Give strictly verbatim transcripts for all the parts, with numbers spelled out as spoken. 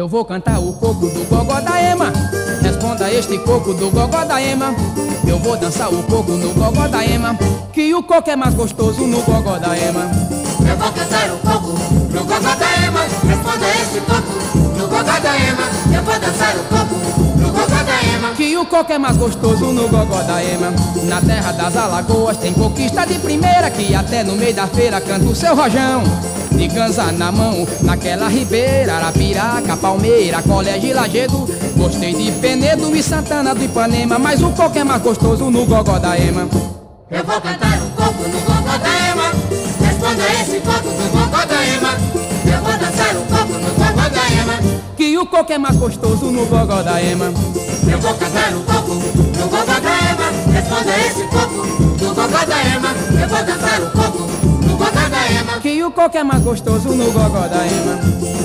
Eu vou cantar o coco do gogó da ema. Responda este coco do gogó da ema. Eu vou dançar o coco no gogó da ema, que o coco é mais gostoso no gogó da ema. Eu vou cantar o coco no gogó da ema. Responda este coco no gogó da ema. Eu vou dançar o coco no gogó da ema, que o coco é mais gostoso no gogó da ema. Na terra das alagoas tem coquista de primeira, que até no meio da feira canta o seu rojão. De ganza na mão, naquela ribeira, Arapiraca, Palmeira, Colégio e Lagedo. Gostei de Penedo e Santana do Ipanema, mas o coco é mais gostoso no gogó da ema. Eu vou cantar o coco no gogó da ema. Responda esse coco do gogó da ema. Eu vou dançar o coco no gogó da ema, que o coco é mais gostoso no gogó da ema. Eu vou cantar o coco no gogó da ema. Responda esse coco do gogó da ema. Eu vou dançar o coco no gogó da ema, que o coco é mais gostoso no gogó da ema.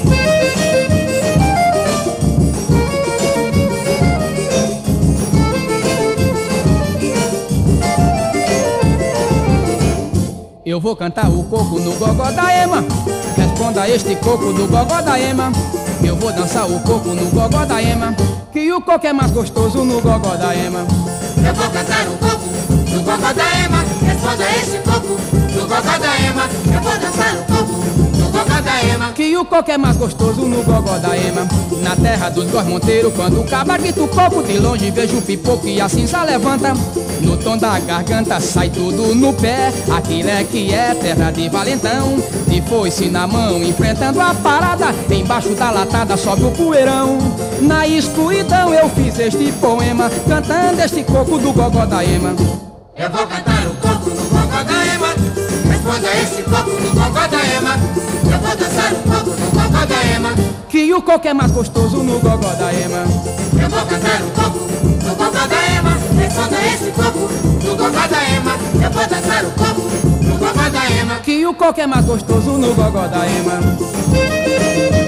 Eu vou cantar o coco no gogó da ema. Responda este coco do gogó da ema. Eu vou dançar o coco no gogó da ema, que o coco é mais gostoso no gogó da ema. Eu vou cantar o coco no gogó da ema. Responda este coco no gogó da ema. Eu vou dançar o coco no gogó da ema, que o coco é mais gostoso no gogó da ema. Na terra dos Góis Monteiro, quando o cabra grita o coco, de longe vejo o pipoco e a cinza levanta. No tom da garganta sai tudo no pé, aquilo é que é terra de valentão. De foice na mão, enfrentando a parada, embaixo da latada sobe o poeirão. Na escuridão eu fiz este poema, cantando este coco do gogó da ema. Eu vou cantar o coco no gogó da ema. Responda esse coco no gogó da ema. Eu vou dançar o coco no gogó da ema, que o coco é mais gostoso no gogó da ema. Eu vou cantar o coco no gogó da ema. Responda esse coco no gogó da ema. Eu vou dançar o coco no gogó da ema, que o coco é mais gostoso no gogó da ema.